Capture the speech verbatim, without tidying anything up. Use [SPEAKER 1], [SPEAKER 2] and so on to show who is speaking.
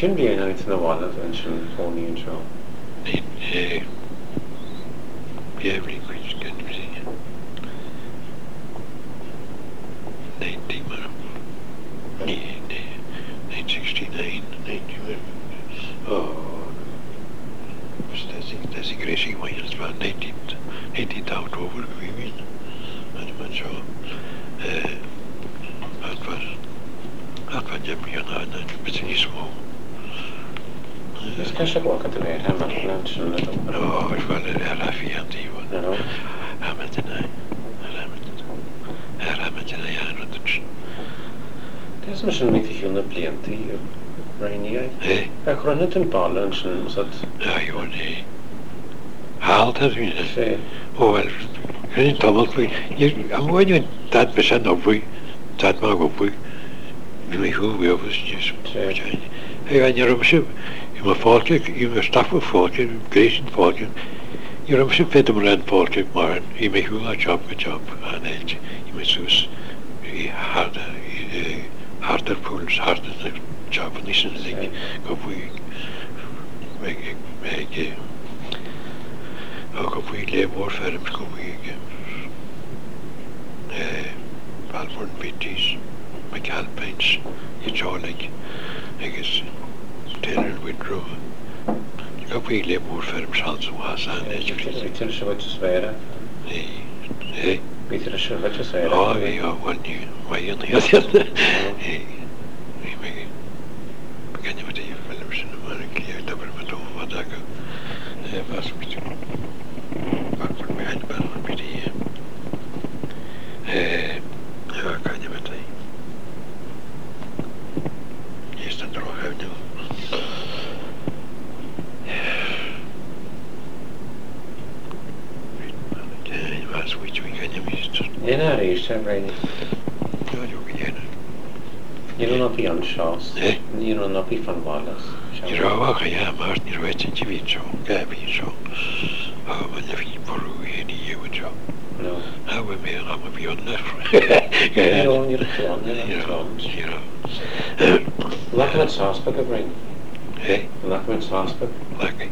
[SPEAKER 1] sin bhíon an na bhile an sin fóníonn seo.
[SPEAKER 2] Ní bheabhrí chuid gan bhí. Ninety mar. Ní, ní. Nine sixty-nine, ninety. Oh. That's a great thing when it's about nineteenth, eighteenth October, we mean. And I'm sure. That was, that was just young and pretty small.
[SPEAKER 1] Is Kesha walk at the late Hamilton and sin na dom?
[SPEAKER 2] No, it's well, I'll have you on the one.
[SPEAKER 1] No.
[SPEAKER 2] Hamilton, I. Hamilton, I had on the tree.
[SPEAKER 1] There's no sin with you on the plenty. Rainy eye.
[SPEAKER 2] Eh?
[SPEAKER 1] I run it in balance and said.
[SPEAKER 2] Ah, you want to. Halt has been.
[SPEAKER 1] Say.
[SPEAKER 2] Oh, well, you're in trouble. I'm going to that percent of we, that mark of we. You may who we always just.
[SPEAKER 1] Say.
[SPEAKER 2] Hey, and you're a ship. You're a fortune, you're a staff of fortune, Grayson fortune. You're a ship fit them around fortune, Martin. You may who a job, a job, and edge. You may use harder, harder pulls, harder job, and this is like, go we make, make, oh, go we lay warfare, go we, uh, Balfour and Beatties, McAlpines, it's all like, I guess, Taylor withdrew. Go we lay warfare, himself, was and edge.
[SPEAKER 1] Peter is what to swear.
[SPEAKER 2] Hey, hey.
[SPEAKER 1] Peter is what to swear.
[SPEAKER 2] Oh, yeah, one you, why you the other? Hey, we make begin with the films in America, I double with all what I go. Eh, was mit. Back from behind the battle with the eh, ja, kan je met die. Is dat er ook uit nu? Ja, was weet je, kan je mist.
[SPEAKER 1] In our age, Rainy.
[SPEAKER 2] Ja, je begin.
[SPEAKER 1] You don't know beyond Shaws.
[SPEAKER 2] Eh?
[SPEAKER 1] You don't know beyond Wallace.
[SPEAKER 2] Je zou wel, ja, maar niet weten je weet zo, ga je zo. Oh, maar je vindt voor hoe je niet je weet zo.
[SPEAKER 1] No.
[SPEAKER 2] Nou, we meer allemaal beyond that.
[SPEAKER 1] You know, you're a clown, you're a clown.
[SPEAKER 2] You know.
[SPEAKER 1] Lack of sauce, but a brain.
[SPEAKER 2] Eh?
[SPEAKER 1] Lack of sauce, but.
[SPEAKER 2] Like,